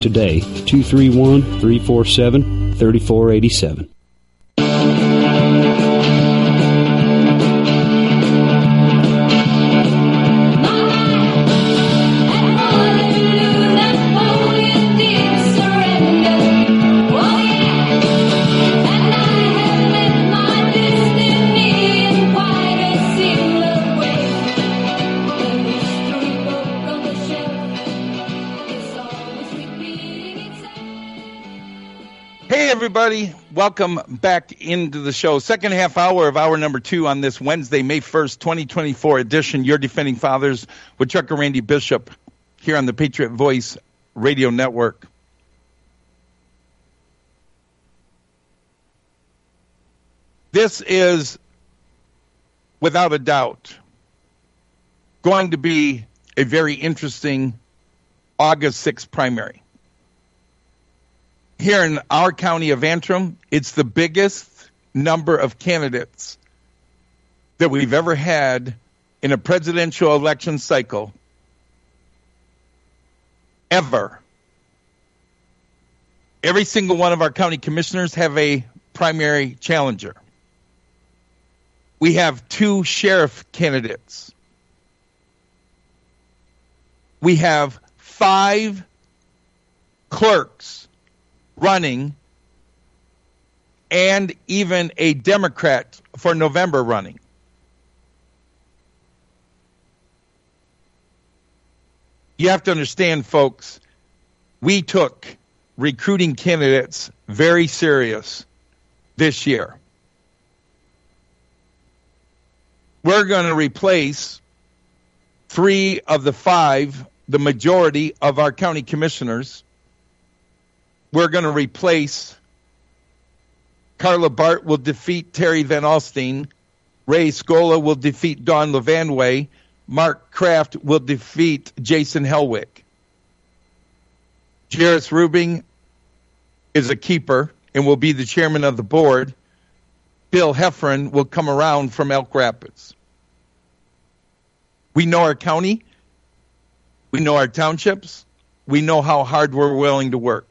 Today, 231-347-3487. Everybody, welcome back into the show. Second half hour of hour number 2 on this Wednesday, May 1st, 2024 edition. Your Defending Fathers with Chuck and Randy Bishop here on the Patriot Voice Radio Network. This is, without a doubt, going to be a very interesting August 6th primary. Here in our county of Antrim, it's the biggest number of candidates that we've ever had in a presidential election cycle, ever. Every single one of our county commissioners have a primary challenger. We have 2 sheriff candidates. We have 5 clerks running, and even a Democrat for November running. You have to understand, folks, we took recruiting candidates very serious this year. We're going to replace 3 of the 5, the majority of our county commissioners. We're going to replace Carla Bart will defeat Terry Van Alstine. Ray Scola will defeat Dawn Levanway. Mark Kraft will defeat Jason Helwig. Jairus Rubing is a keeper and will be the chairman of the board. Bill Heffron will come around from Elk Rapids. We know our county. We know our townships. We know how hard we're willing to work.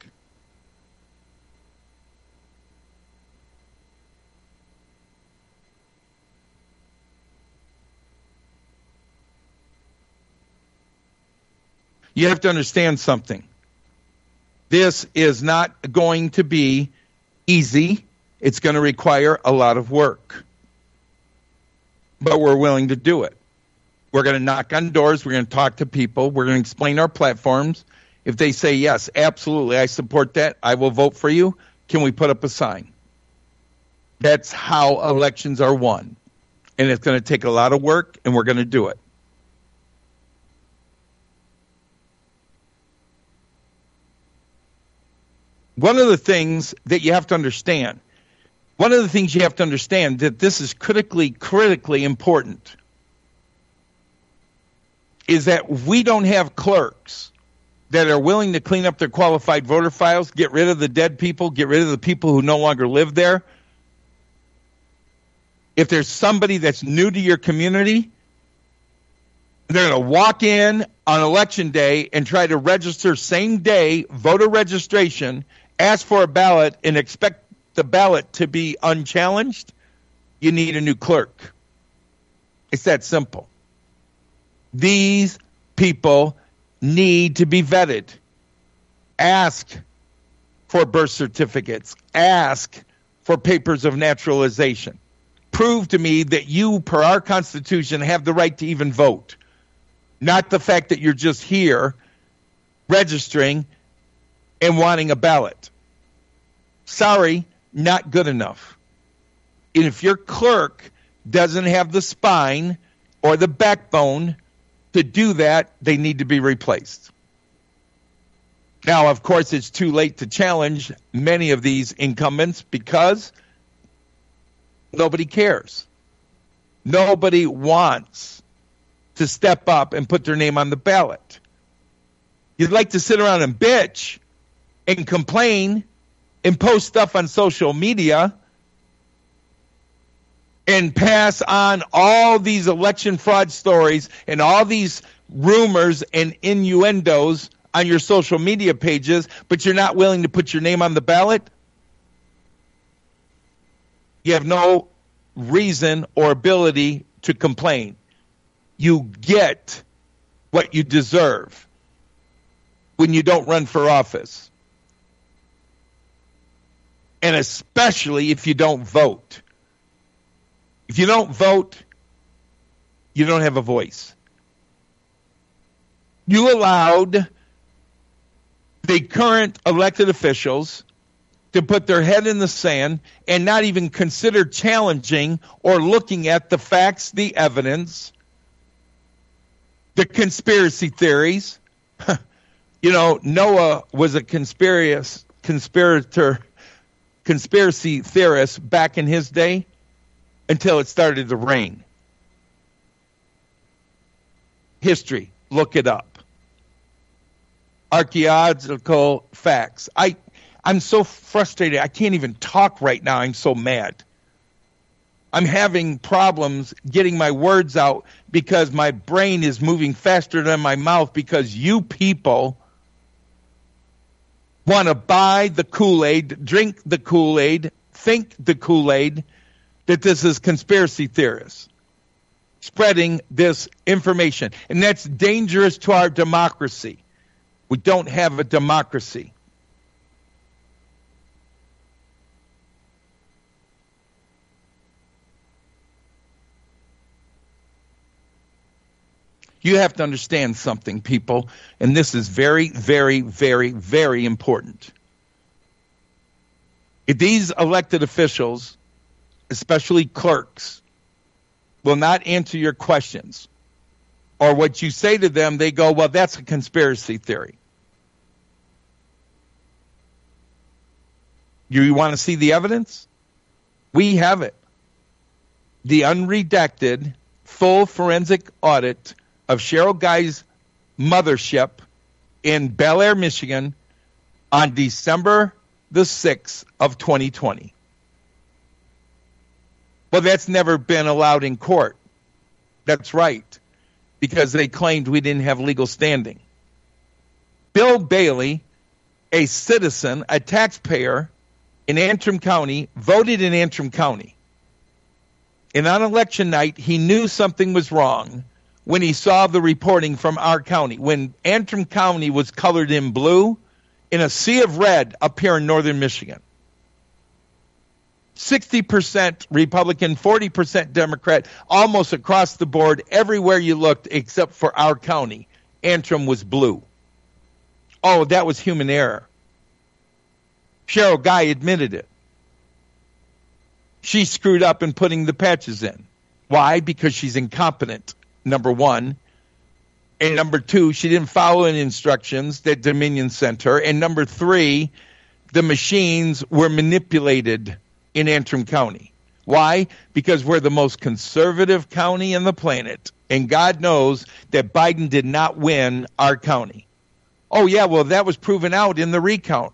You have to understand something. This is not going to be easy. It's going to require a lot of work. But we're willing to do it. We're going to knock on doors. We're going to talk to people. We're going to explain our platforms. If they say, yes, absolutely, I support that, I will vote for you, can we put up a sign? That's how elections are won. And it's going to take a lot of work, and we're going to do it. One of the things that you have to understand, that this is critically important, is that we don't have clerks that are willing to clean up their qualified voter files, get rid of the dead people, get rid of the people who no longer live there. If there's somebody that's new to your community, they're going to walk in on election day and try to register same day voter registration, ask for a ballot, and expect the ballot to be unchallenged. You need a new clerk. It's that simple. These people need to be vetted. Ask for birth certificates. Ask for papers of naturalization. Prove to me that you, per our Constitution, have the right to even vote. Not the fact that you're just here registering and wanting a ballot. Sorry, not good enough. And if your clerk doesn't have the spine or the backbone to do that, they need to be replaced. Now, of course, it's too late to challenge many of these incumbents because nobody cares. Nobody wants to step up and put their name on the ballot. You'd like to sit around and bitch and complain and post stuff on social media and pass on all these election fraud stories and all these rumors and innuendos on your social media pages, but you're not willing to put your name on the ballot, you have no reason or ability to complain. You get what you deserve when you don't run for office. And especially if you don't vote. If you don't vote, you don't have a voice. You allowed the current elected officials to put their head in the sand and not even consider challenging or looking at the facts, the evidence, the conspiracy theories. You know, Noah was a conspiracy theorist back in his day until it started to rain. History, look it up. Archaeological facts. I'm so frustrated. I can't even talk right now. I'm so mad. I'm having problems getting my words out because my brain is moving faster than my mouth because you people want to buy the Kool-Aid, drink the Kool-Aid, think the Kool-Aid, that this is conspiracy theorists spreading this information. And that's dangerous to our democracy. We don't have a democracy. You have to understand something, people, and this is very, very, very, very important. If these elected officials, especially clerks, will not answer your questions, or what you say to them, they go, well, that's a conspiracy theory. You want to see the evidence? We have it. The unredacted, full forensic audit of Cheryl Guy's mothership in Bel Air, Michigan on December the 6th of 2020. Well, that's never been allowed in court. That's right, because they claimed we didn't have legal standing. Bill Bailey, a citizen, a taxpayer in Antrim County, voted in Antrim County. And on election night, he knew something was wrong when he saw the reporting from our county. When Antrim County was colored in blue, in a sea of red up here in northern Michigan. 60% Republican, 40% Democrat, almost across the board, everywhere you looked except for our county. Antrim was blue. Oh, that was human error. Cheryl Guy admitted it. She screwed up in putting the patches in. Why? Because she's incompetent, number one. And number two, she didn't follow any instructions that Dominion sent her. And number three, the machines were manipulated in Antrim County. Why? Because we're the most conservative county in the planet. And God knows that Biden did not win our county. Oh, yeah, well, that was proven out in the recount.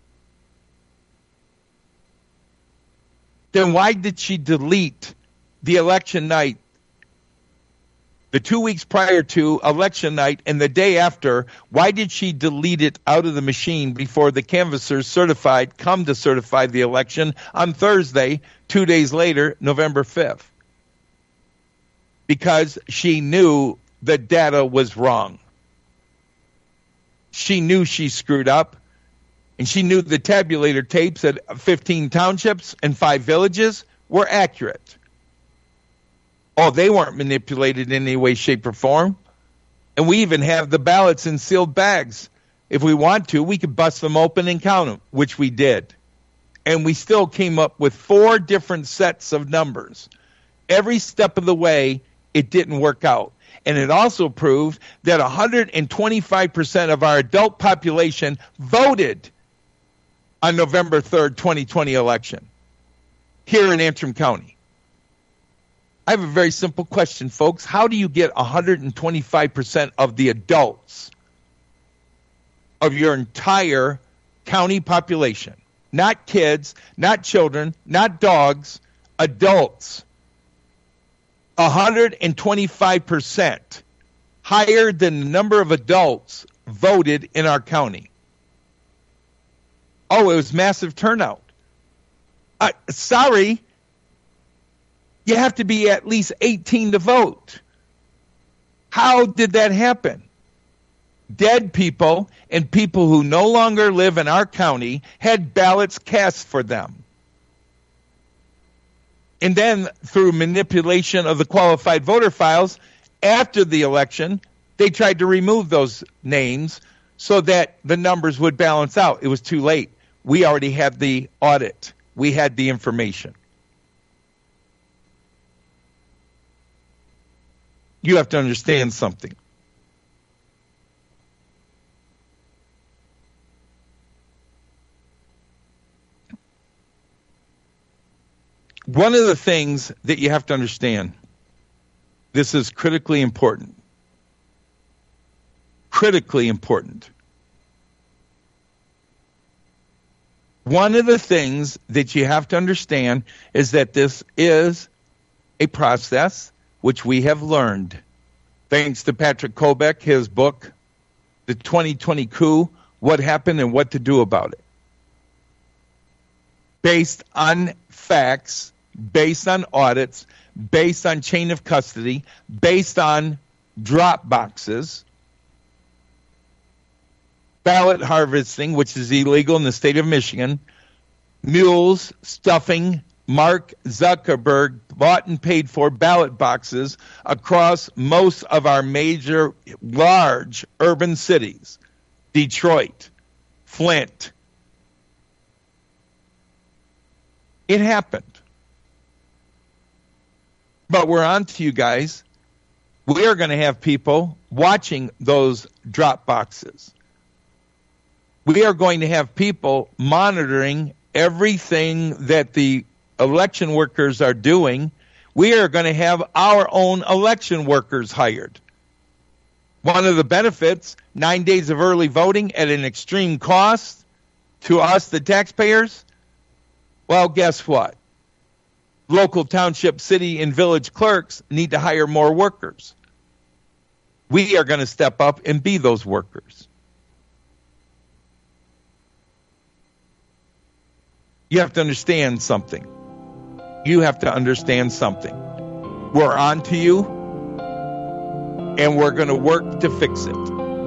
Then why did she delete the election night, the 2 weeks prior to election night and the day after? Why did she delete it out of the machine before the canvassers come to certify the election on Thursday, 2 days later, November 5th? Because she knew the data was wrong. She knew she screwed up. And she knew the tabulator tapes at 15 townships and 5 villages were accurate. Oh, they weren't manipulated in any way, shape, or form. And we even have the ballots in sealed bags. If we want to, we could bust them open and count them, which we did. And we still came up with 4 different sets of numbers. Every step of the way, it didn't work out. And it also proved that 125% of our adult population voted on November 3rd, 2020 election here in Antrim County. I have a very simple question, folks. How do you get 125% of the adults of your entire county population? Not kids, not children, not dogs, adults. 125% higher than the number of adults voted in our county. Oh, it was massive turnout. Sorry, you have to be at least 18 to vote. How did that happen? Dead people and people who no longer live in our county had ballots cast for them. And then through manipulation of the qualified voter files after the election, they tried to remove those names so that the numbers would balance out. It was too late. We already had the audit. We had the information. You have to understand something. One of the things that you have to understand, this is critically important. Critically important. One of the things that you have to understand is that this is a process which we have learned. Thanks to Patrick Kobek, his book, The 2020 Coup, What Happened and What to Do About It. Based on facts, based on audits, based on chain of custody, based on drop boxes, ballot harvesting, which is illegal in the state of Michigan, mules stuffing Mark Zuckerberg bought and paid for ballot boxes across most of our major large urban cities, Detroit, Flint. It happened. But we're on to you guys. We are going to have people watching those drop boxes. We are going to have people monitoring everything that the election workers are doing. We are going to have our own election workers hired. One of the benefits, 9 days of early voting at an extreme cost to us, the taxpayers. Well, guess what? Local township, city, and village clerks need to hire more workers. We are going to step up and be those workers. You have to understand something. You have to understand something. We're on to you, and we're going to work to fix it.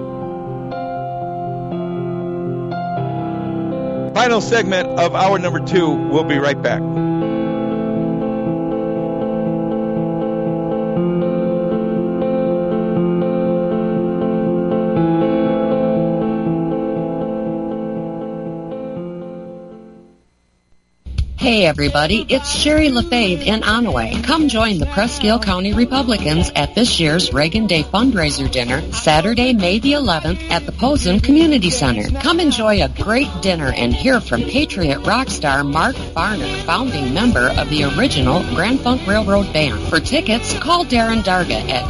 Final segment of hour number 2. We'll be right back. Hey everybody, it's Sherry LaFave in Onaway. Come join the Presque County Republicans at this year's Reagan Day fundraiser dinner, Saturday, May the 11th at the Posen Community Center. Come enjoy a great dinner and hear from Patriot rock star Mark Farner, founding member of the original Grand Funk Railroad Band. For tickets, call Darren Darga at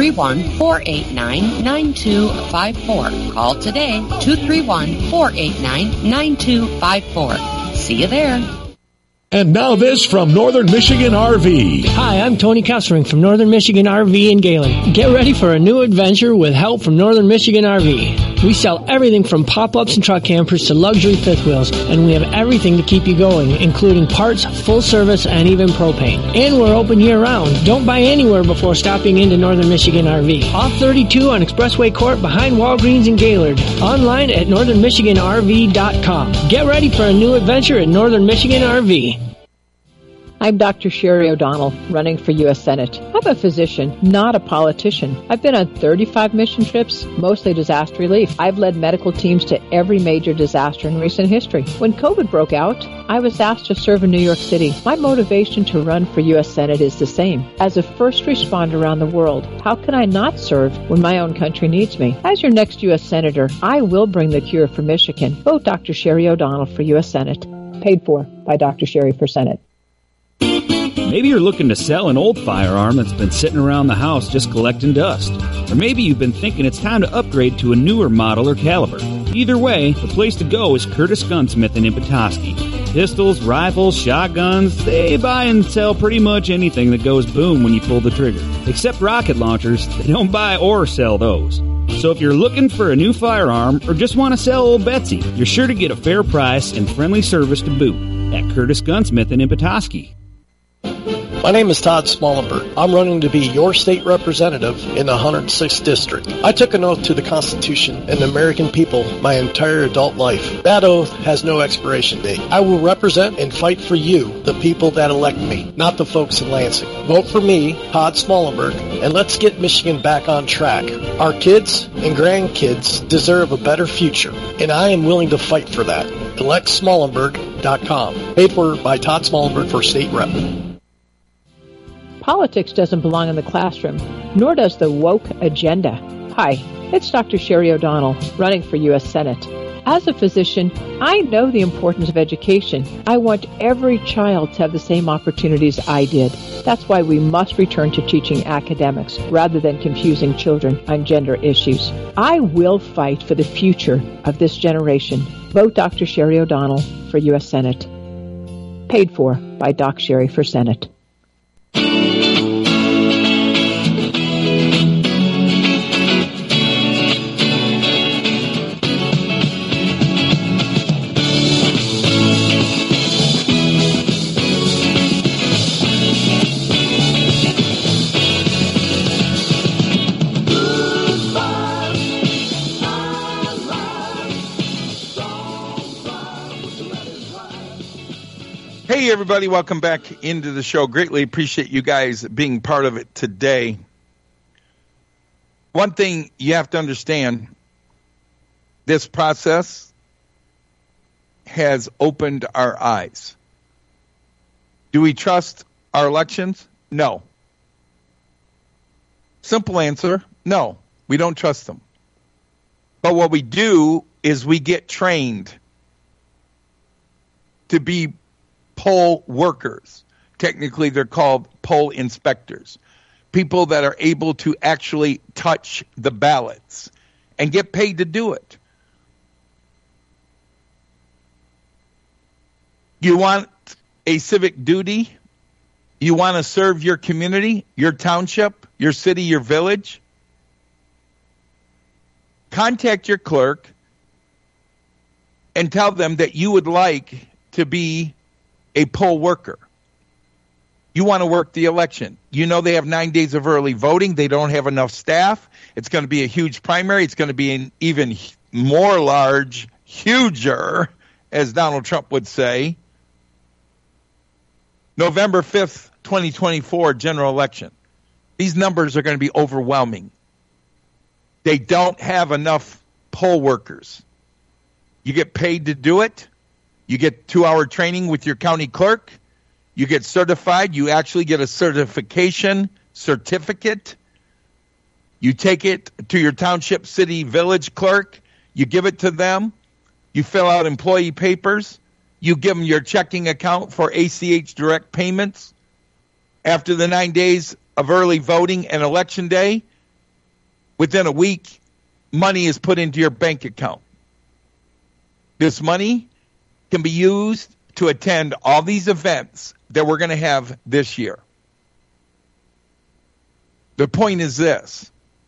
231-489-9254. Call today, 231-489-9254. See you there. And now this from Northern Michigan RV. Hi, I'm Tony Kessering from Northern Michigan RV in Gaylord. Get ready for a new adventure with help from Northern Michigan RV. We sell everything from pop-ups and truck campers to luxury fifth wheels, and we have everything to keep you going, including parts, full service, and even propane. And we're open year-round. Don't buy anywhere before stopping into Northern Michigan RV. Off 32 on Expressway Court behind Walgreens in Gaylord. Online at northernmichiganrv.com. Get ready for a new adventure at Northern Michigan RV. I'm Dr. Sherry O'Donnell, running for U.S. Senate. I'm a physician, not a politician. I've been on 35 mission trips, mostly disaster relief. I've led medical teams to every major disaster in recent history. When COVID broke out, I was asked to serve in New York City. My motivation to run for U.S. Senate is the same. As a first responder around the world, how can I not serve when my own country needs me? As your next U.S. Senator, I will bring the cure for Michigan. Vote Dr. Sherry O'Donnell for U.S. Senate. Paid for by Dr. Sherry for Senate. Maybe you're looking to sell an old firearm that's been sitting around the house just collecting dust. Or maybe you've been thinking it's time to upgrade to a newer model or caliber. Either way, the place to go is Curtis Gunsmith in Petoskey. Pistols, rifles, shotguns, they buy and sell pretty much anything that goes boom when you pull the trigger. Except rocket launchers, they don't buy or sell those. So if you're looking for a new firearm or just want to sell old Betsy, you're sure to get a fair price and friendly service to boot at Curtis Gunsmith in Petoskey. My name is Todd Smallenberg. I'm running to be your state representative in the 106th District. I took an oath to the Constitution and the American people my entire adult life. That oath has no expiration date. I will represent and fight for you, the people that elect me, not the folks in Lansing. Vote for me, Todd Smallenberg, and let's get Michigan back on track. Our kids and grandkids deserve a better future, and I am willing to fight for that. ElectSmallenberg.com. Paid for by Todd Smallenberg for state rep. Politics doesn't belong in the classroom, nor does the woke agenda. Hi, it's Dr. Sherry O'Donnell, running for U.S. Senate. As a physician, I know the importance of education. I want every child to have the same opportunities I did. That's why we must return to teaching academics rather than confusing children on gender issues. I will fight for the future of this generation. Vote Dr. Sherry O'Donnell for U.S. Senate. Paid for by Doc Sherry for Senate. Hey, everybody. Welcome back into the show. Greatly appreciate you guys being part of it today. One thing you have to understand, this process has opened our eyes. Do we trust our elections? No. Simple answer, no. We don't trust them. But what we do is we get trained to be poll workers. Technically, they're called poll inspectors. People that are able to actually touch the ballots and get paid to do it. You want a civic duty? You want to serve your community, your township, your city, your village? Contact your clerk and tell them that you would like to be a poll worker. You want to work the election. You know they have 9 days of early voting. They don't have enough staff. It's going to be a huge primary. It's going to be an even more large, huger, as Donald Trump would say, November 5th, 2024 general election. These numbers are going to be overwhelming. They don't have enough poll workers. You get paid to do it. You get 2-hour training with your county clerk. You get certified. You actually get a certificate. You take it to your township, city, village clerk. You give it to them. You fill out employee papers. You give them your checking account for ACH direct payments. After the 9 days of early voting and election day, within a week, money is put into your bank account. This money can be used to attend all these events that we're going to have this year. The point is this.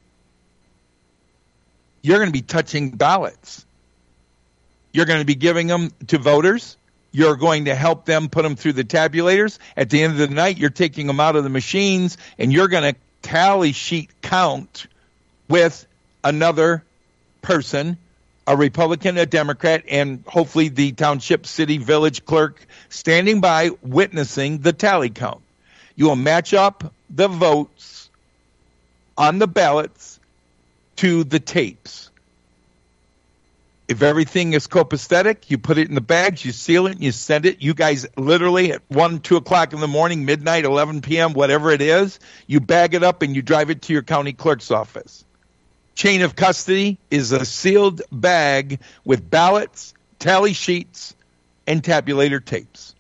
You're going to be touching ballots. You're going to be giving them to voters. You're going to help them put them through the tabulators. At the end of the night, you're taking them out of the machines, and you're going to tally sheet count with another person, a Republican, a Democrat, and hopefully the township, city, village clerk standing by witnessing the tally count. You will match up the votes on the ballots to the tapes. If everything is copacetic, you put it in the bags, you seal it, and you send it. You guys literally at 1, 2 o'clock in the morning, midnight, 11 p.m., whatever it is, you bag it up and you drive it to your county clerk's office. Chain of custody is a sealed bag with ballots, tally sheets, and tabulator tapes.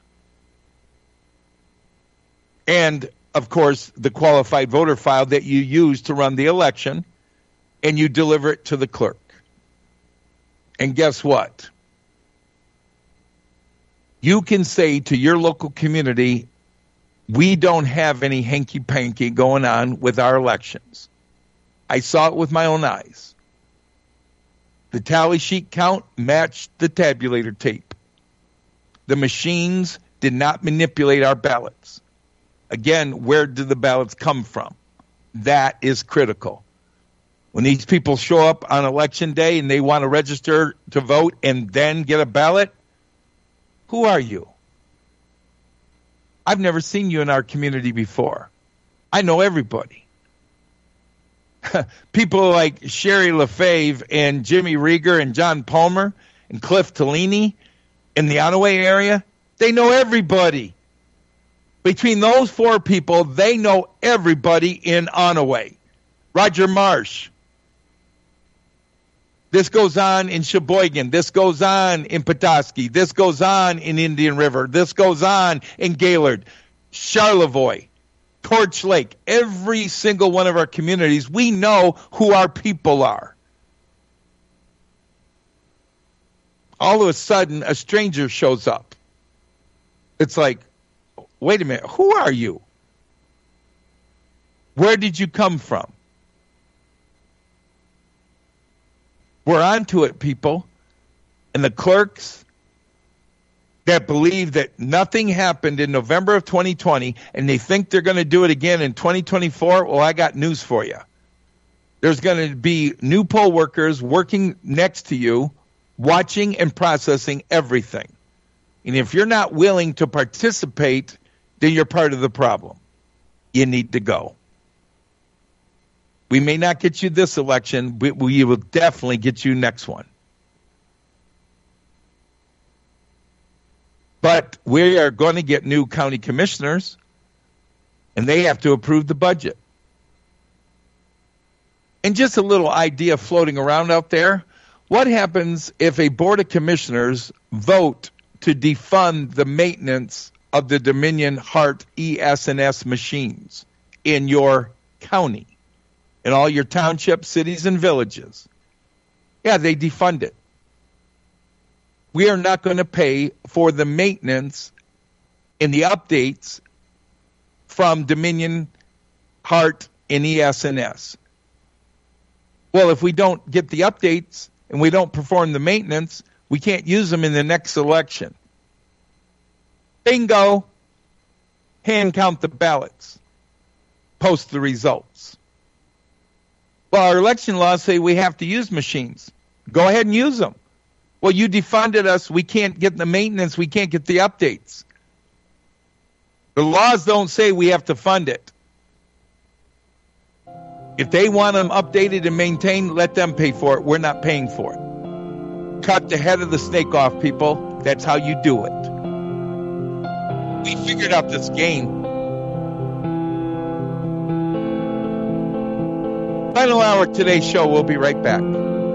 And, of course, the qualified voter file that you use to run the election, and you deliver it to the clerk. And guess what? You can say to your local community, we don't have any hanky-panky going on with our elections. I saw it with my own eyes. The tally sheet count matched the tabulator tape. The machines did not manipulate our ballots. Again, where did the ballots come from? That is critical. When these people show up on election day and they want to register to vote and then get a ballot, who are you? I've never seen you in our community before. I know everybody. People like Sherry LaFave and Jimmy Rieger and John Palmer and Cliff Tellini in the Onaway area, they know everybody. Between those four people, they know everybody in Onaway. Roger Marsh. This goes on in Sheboygan. This goes on in Petoskey. This goes on in Indian River. This goes on in Gaylord, Charlevoix, Torch Lake. Every single one of our communities, we know who our people are. All of a sudden, a stranger shows up. It's like, wait a minute, who are you? Where did you come from? We're on to it, people. And the clerks that believe that nothing happened in November of 2020 and they think they're going to do it again in 2024, well, I got news for you. There's going to be new poll workers working next to you, watching and processing everything. And if you're not willing to participate, then you're part of the problem. You need to go. We may not get you this election, but we will definitely get you next one. But we are going to get new county commissioners, and they have to approve the budget. And just a little idea floating around out there, what happens if a board of commissioners vote to defund the maintenance of the Dominion Hart ES&S machines in your county, in all your townships, cities, and villages? Yeah, they defund it. We are not going to pay for the maintenance and the updates from Dominion Hart and ES&S. Well, if we don't get the updates and we don't perform the maintenance, we can't use them in the next election. Bingo. Hand count the ballots. Post the results. Well, our election laws say we have to use machines. Go ahead and use them. Well, you defunded us. We can't get the maintenance. We can't get the updates. The laws don't say we have to fund it. If they want them updated and maintained, let them pay for it. We're not paying for it. Cut the head of the snake off, people. That's how you do it. We figured out this game. Final hour of today's show. We'll be right back.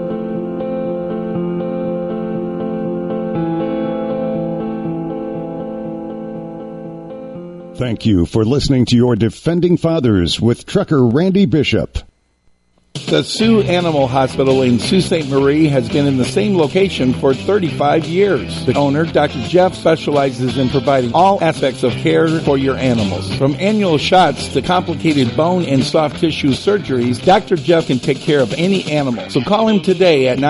Thank you for listening to your Defending Fathers with Trucker Randy Bishop. The Sioux Animal Hospital in Sault Ste. Marie has been in the same location for 35 years. The owner, Dr. Jeff, specializes in providing all aspects of care for your animals. From annual shots to complicated bone and soft tissue surgeries, Dr. Jeff can take care of any animal. So call him today at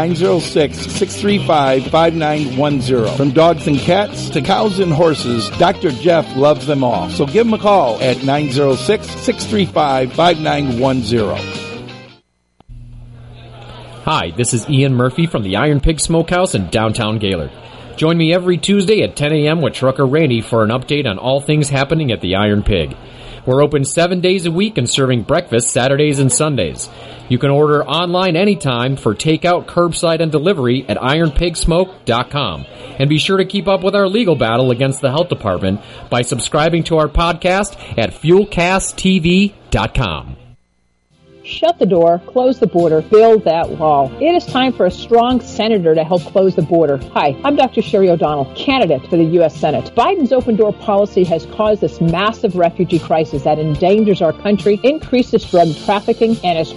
906-635-5910. From dogs and cats to cows and horses, Dr. Jeff loves them all. So give him a call at 906-635-5910. Hi, this is Ian Murphy from the Iron Pig Smokehouse in downtown Gaylord. Join me every Tuesday at 10 a.m. with Trucker Randy for an update on all things happening at the Iron Pig. We're open 7 days a week and serving breakfast Saturdays and Sundays. You can order online anytime for takeout, curbside, and delivery at ironpigsmoke.com. And be sure to keep up with our legal battle against the health department by subscribing to our podcast at fuelcasttv.com. Shut the door, close the border, build that wall. It is time for a strong senator to help close the border. Hi, I'm Dr. Sherry O'Donnell, candidate for the U.S. Senate. Biden's open door policy has caused this massive refugee crisis that endangers our country, increases drug trafficking, and has